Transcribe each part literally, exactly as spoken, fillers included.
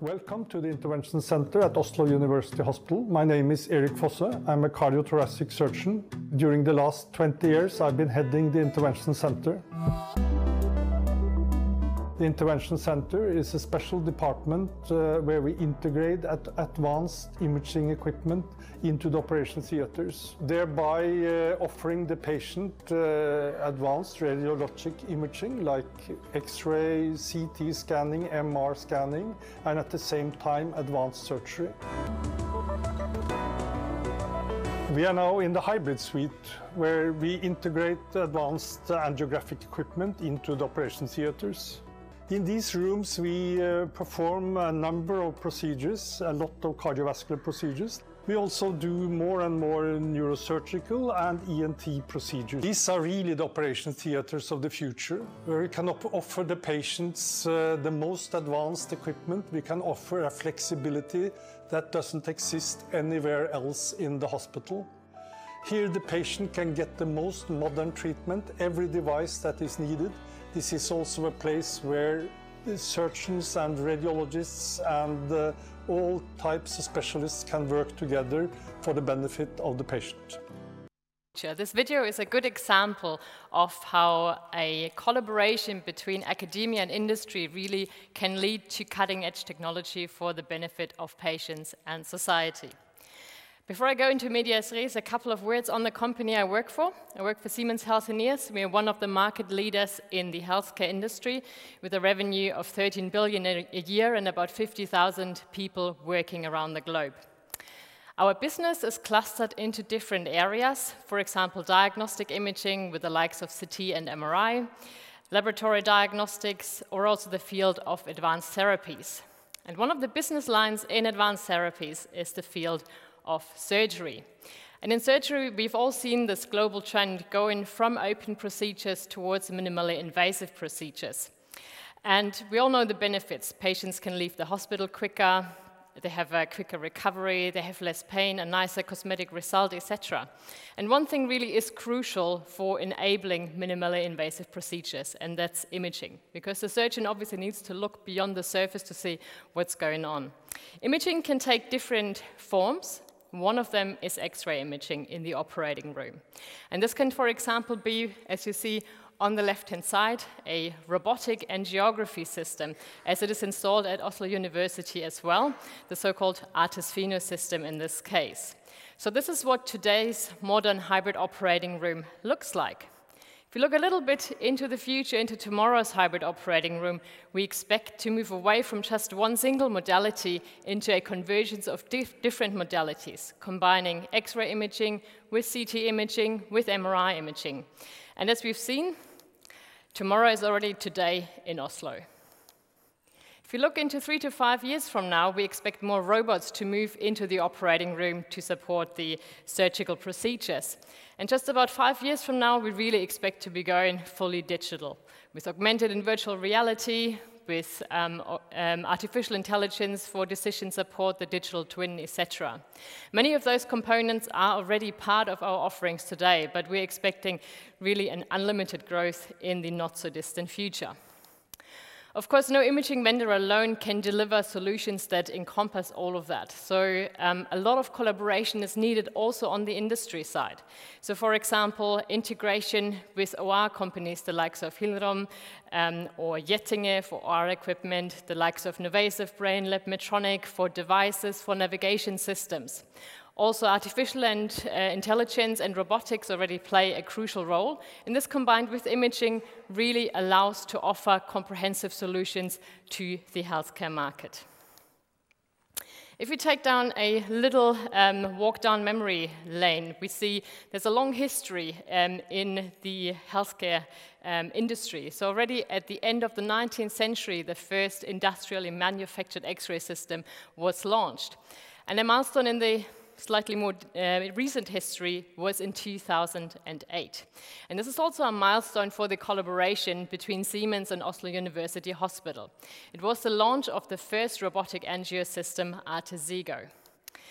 Welcome to the Intervention Center at Oslo University Hospital. My name is Erik Fosse. I'm a cardiothoracic surgeon. During the last twenty years, I've been heading the Intervention Center. The Intervention Center is a special department uh, where we integrate at advanced imaging equipment into the operation theaters, thereby uh, offering the patient uh, advanced radiologic imaging like X-ray, C T scanning, M R scanning, and at the same time advanced surgery. We are now in the hybrid suite, where we integrate advanced angiographic equipment into the operation theaters. In these rooms, we uh, perform a number of procedures, a lot of cardiovascular procedures. We also do more and more neurosurgical and E N T procedures. These are really the operation theaters of the future, where we can offer the patients uh, the most advanced equipment. We can offer a flexibility that doesn't exist anywhere else in the hospital. Here, the patient can get the most modern treatment, every device that is needed. This is also a place where surgeons and radiologists and uh, all types of specialists can work together for the benefit of the patient. This video is a good example of how a collaboration between academia and industry really can lead to cutting-edge technology for the benefit of patients and society. Before I go into medias res, a couple of words on the company I work for. I work for Siemens Healthineers. We are one of the market leaders in the healthcare industry with a revenue of thirteen billion a year and about fifty thousand people working around the globe. Our business is clustered into different areas, for example, diagnostic imaging with the likes of C T and M R I, laboratory diagnostics, or also the field of advanced therapies. And one of the business lines in advanced therapies is the field of surgery. And in surgery, we've all seen this global trend going from open procedures towards minimally invasive procedures. And we all know the benefits. Patients can leave the hospital quicker, they have a quicker recovery, they have less pain, a nicer cosmetic result, et cetera. And one thing really is crucial for enabling minimally invasive procedures, and that's imaging, because the surgeon obviously needs to look beyond the surface to see what's going on. Imaging can take different forms. One of them is X-ray imaging in the operating room. And this can, for example, be, as you see on the left-hand side, a robotic angiography system, as it is installed at Oslo University as well, the so-called ARTIS-Pheno system in this case. So this is what today's modern hybrid operating room looks like. If we look a little bit into the future, into tomorrow's hybrid operating room, we expect to move away from just one single modality into a convergence of dif different modalities, combining X-ray imaging with C T imaging, with M R I imaging. And as we've seen, tomorrow is already today in Oslo. If you look into three to five years from now, we expect more robots to move into the operating room to support the surgical procedures. And just about five years from now, we really expect to be going fully digital, with augmented and virtual reality, with um, um, artificial intelligence for decision support, the digital twin, et cetera. Many of those components are already part of our offerings today, but we're expecting really an unlimited growth in the not-so-distant future. Of course, no imaging vendor alone can deliver solutions that encompass all of that. So um, a lot of collaboration is needed also on the industry side. So for example, integration with O R companies, the likes of Hill-Rom um, or Getinge for O R equipment, the likes of Novasive, Brainlab, Medtronic for devices, for navigation systems. Also, artificial and, uh, intelligence and robotics already play a crucial role, and this combined with imaging really allows to offer comprehensive solutions to the healthcare market. If we take down a little um, walk down memory lane, we see there's a long history um, in the healthcare um, industry. So already at the end of the nineteenth century, the first industrially manufactured X-ray system was launched. And a milestone in the slightly more uh, recent history was in two thousand eight. And this is also a milestone for the collaboration between Siemens and Oslo University Hospital. It was the launch of the first robotic angio system, ARTIS-Zigo.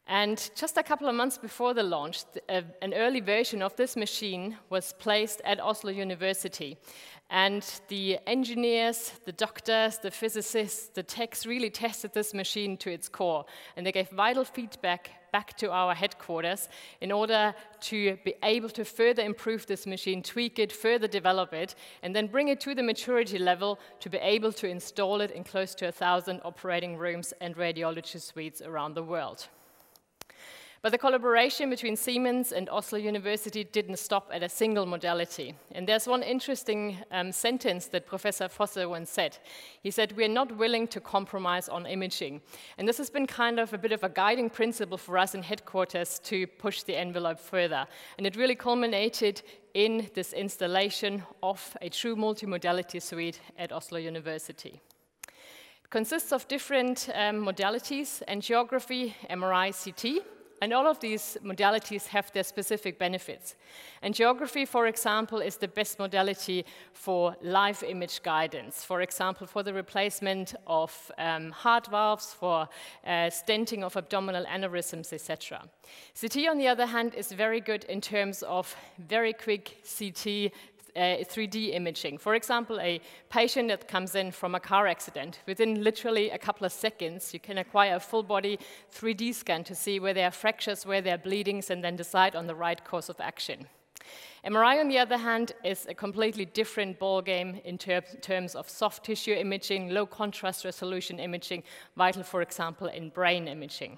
And just a couple of months before the launch, uh, an early version of this machine was placed at Oslo University. And the engineers, the doctors, the physicists, the techs really tested this machine to its core. And they gave vital feedback back to our headquarters in order to be able to further improve this machine, tweak it, further develop it, and then bring it to the maturity level to be able to install it in close to a thousand operating rooms and radiology suites around the world. But the collaboration between Siemens and Oslo University didn't stop at a single modality. And there's one interesting um, sentence that Professor Fosse once said. He said, "We're not willing to compromise on imaging." And this has been kind of a bit of a guiding principle for us in headquarters to push the envelope further. And it really culminated in this installation of a true multimodality suite at Oslo University. It consists of different um, modalities: angiography, M R I, C T. And all of these modalities have their specific benefits. Angiography, for example, is the best modality for live image guidance. For example, for the replacement of um, heart valves, for uh, stenting of abdominal aneurysms, et cetera. C T, on the other hand, is very good in terms of very quick C T Uh, three D imaging. For example, a patient that comes in from a car accident, within literally a couple of seconds, you can acquire a full body three D scan to see where there are fractures, where there are bleedings, and then decide on the right course of action. M R I, on the other hand, is a completely different ballgame in ter terms of soft tissue imaging, low contrast resolution imaging, vital, for example, in brain imaging.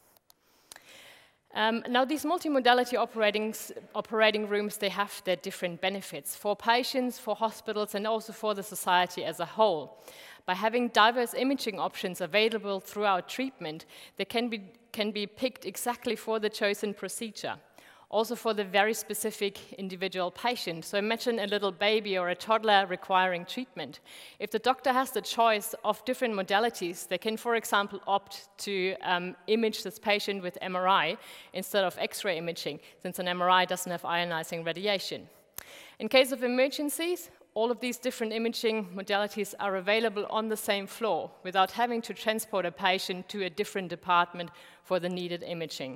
Um, now, these multimodality operating rooms, they have their different benefits for patients, for hospitals, and also for the society as a whole. By having diverse imaging options available throughout treatment, they can be, can be picked exactly for the chosen procedure, also for the very specific individual patient. So imagine a little baby or a toddler requiring treatment. If the doctor has the choice of different modalities, they can, for example, opt to um, image this patient with M R I instead of X-ray imaging, since an M R I doesn't have ionizing radiation. In case of emergencies, all of these different imaging modalities are available on the same floor without having to transport a patient to a different department for the needed imaging.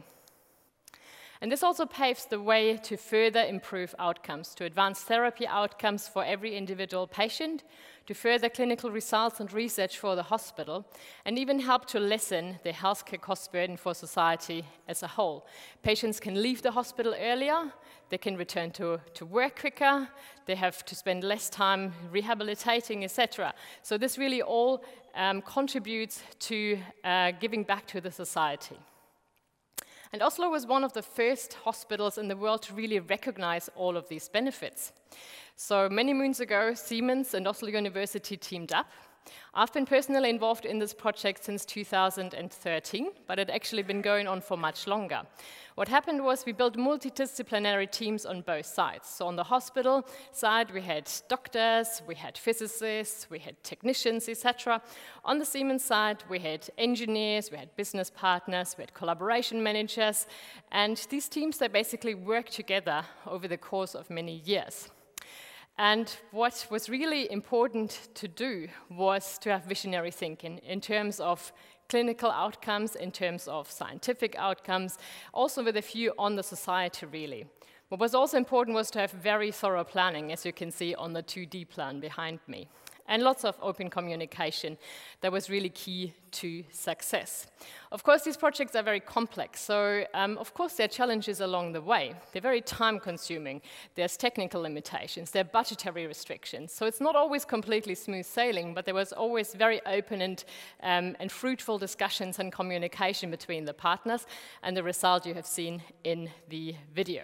And this also paves the way to further improve outcomes, to advance therapy outcomes for every individual patient, to further clinical results and research for the hospital, and even help to lessen the healthcare cost burden for society as a whole. Patients can leave the hospital earlier, they can return to, to work quicker, they have to spend less time rehabilitating, et cetera. So this really all um, contributes to uh, giving back to the society. And Oslo was one of the first hospitals in the world to really recognize all of these benefits. So many moons ago, Siemens and Oslo University teamed up. I've been personally involved in this project since two thousand thirteen, but it had actually been going on for much longer. What happened was we built multidisciplinary teams on both sides. So on the hospital side, we had doctors, we had physicists, we had technicians, et cetera. On the Siemens side, we had engineers, we had business partners, we had collaboration managers, and these teams, they basically worked together over the course of many years. And what was really important to do was to have visionary thinking in terms of clinical outcomes, in terms of scientific outcomes, also with a view on the society, really. What was also important was to have very thorough planning, as you can see on the two D plan behind me. And lots of open communication that was really key to success. Of course, these projects are very complex, so um, of course there are challenges along the way. They're very time-consuming. There's technical limitations, there are budgetary restrictions. So it's not always completely smooth sailing, but there was always very open and, um, and fruitful discussions and communication between the partners, and the result you have seen in the video.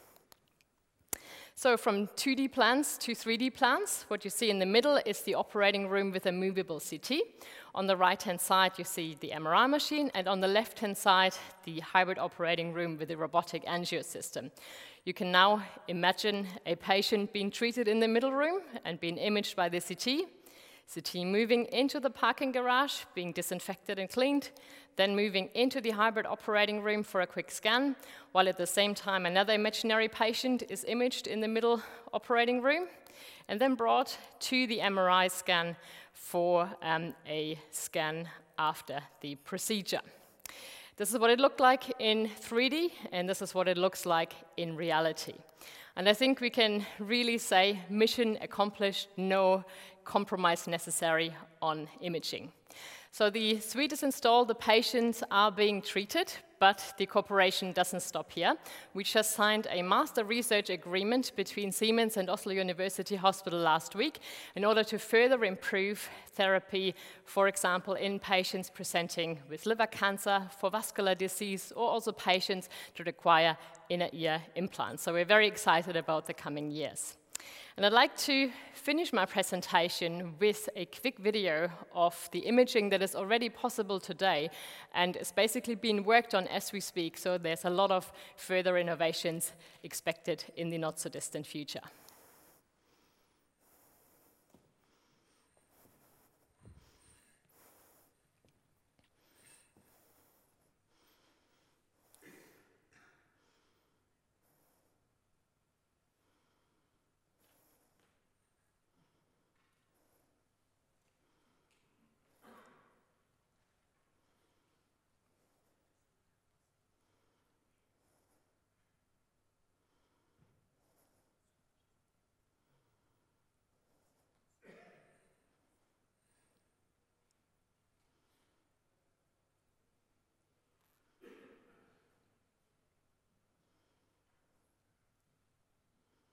So from two D plans to three D plans, what you see in the middle is the operating room with a movable C T. On the right-hand side, you see the M R I machine, and on the left-hand side, the hybrid operating room with the robotic angio system. You can now imagine a patient being treated in the middle room and being imaged by the C T, C T moving into the parking garage, being disinfected and cleaned, then moving into the hybrid operating room for a quick scan, while at the same time another imaginary patient is imaged in the middle operating room, and then brought to the M R I scan for um, a scan after the procedure. This is what it looked like in three D, and this is what it looks like in reality. And I think we can really say mission accomplished, no compromise necessary on imaging. So the suite is installed, the patients are being treated, but the cooperation doesn't stop here. We just signed a master research agreement between Siemens and Oslo University Hospital last week in order to further improve therapy, for example, in patients presenting with liver cancer, for vascular disease, or also patients to require inner ear implants. So we're very excited about the coming years. And I'd like to finish my presentation with a quick video of the imaging that is already possible today and is basically being worked on as we speak, so there's a lot of further innovations expected in the not-so-distant future.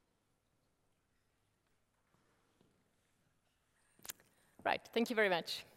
Right, thank you very much.